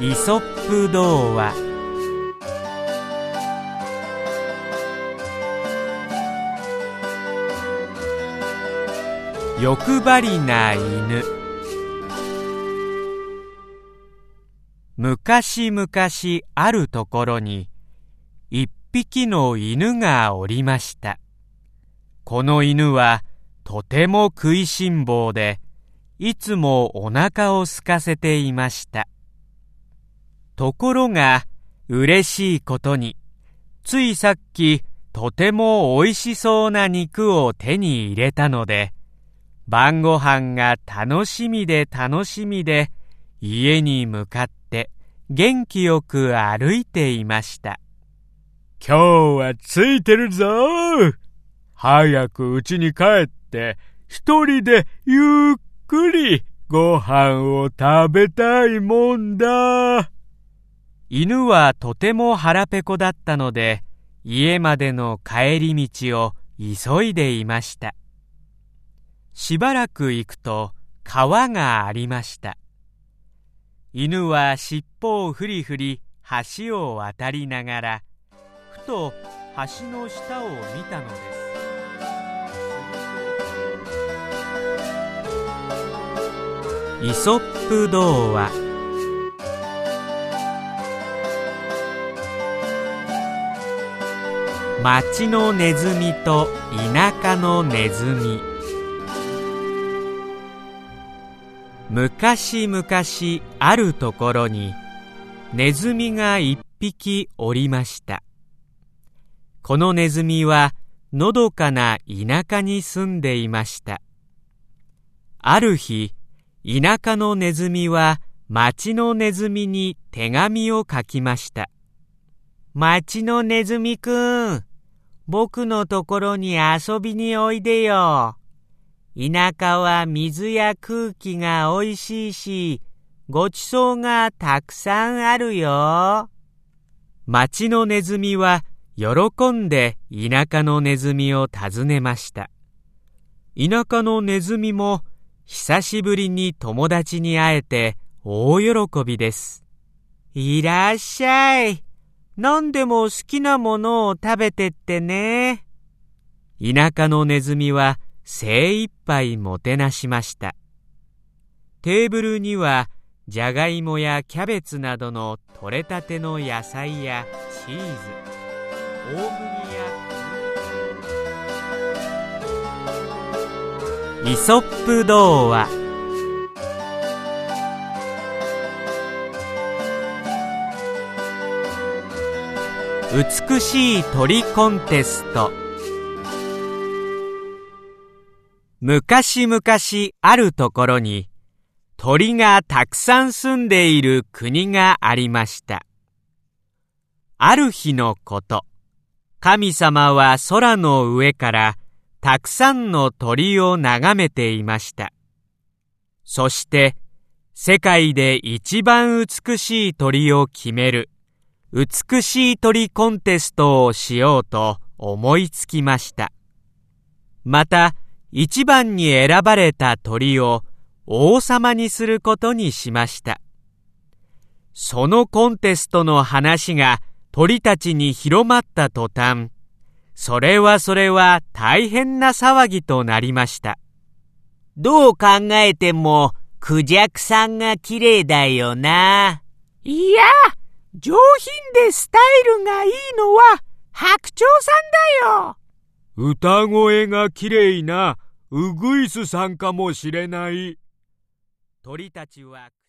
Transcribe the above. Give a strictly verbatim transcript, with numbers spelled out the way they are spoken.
イソップ童話。欲張りな犬。昔々あるところに一匹の犬がおりました。この犬はとても食いしん坊で、いつもお腹を空かせていました。ところが嬉しいことに、ついさっきとてもおいしそうな肉を手に入れたので、晩ご飯が楽しみで楽しみで、家に向かって元気よく歩いていました。 今日はついてるぞ。早く家に帰って一人でゆっくりご飯を食べたいもんだ。 犬はとても腹ペコだったので、家までの帰り道を急いでいました。しばらく行くと川がありました。犬は尻尾をふりふり橋を渡りながら、ふと橋の下を見たのです。イソップ童話。町のネズミと田舎のネズミ。昔々あるところにネズミが一匹おりました。このネズミはのどかな田舎に住んでいました。ある日、田舎のネズミは町のネズミに手紙を書きました。町のネズミくん、僕のところに遊びにおいでよ。田舎は水や空気がおいしいし、ごちそうがたくさんあるよ。町のネズミは喜んで田舎のネズミを訪ねました。田舎のネズミも久しぶりに友達に会えて大喜びです。いらっしゃい。何でも好きなものを食べてってね。田舎のネズミは精一杯もてなしました。テーブルにはじゃがいもやキャベツなどの取れたての野菜やチーズ、大麦やイソップ童話。美しい鳥コンテスト。昔々あるところに鳥がたくさん住んでいる国がありました。ある日のこと、神様は空の上からたくさんの鳥を眺めていました。そして世界で一番美しい鳥を決める美しい鳥コンテストをしようと思いつきました。また一番に選ばれた鳥を王様にすることにしました。そのコンテストの話が鳥たちに広まった途端、それはそれは大変な騒ぎとなりました。どう考えてもクジャクさんが綺麗だよな。 いや、上品でスタイルがいいのは白鳥さんだよ。 歌声が綺麗なウグイスさんかもしれない。 鳥たちは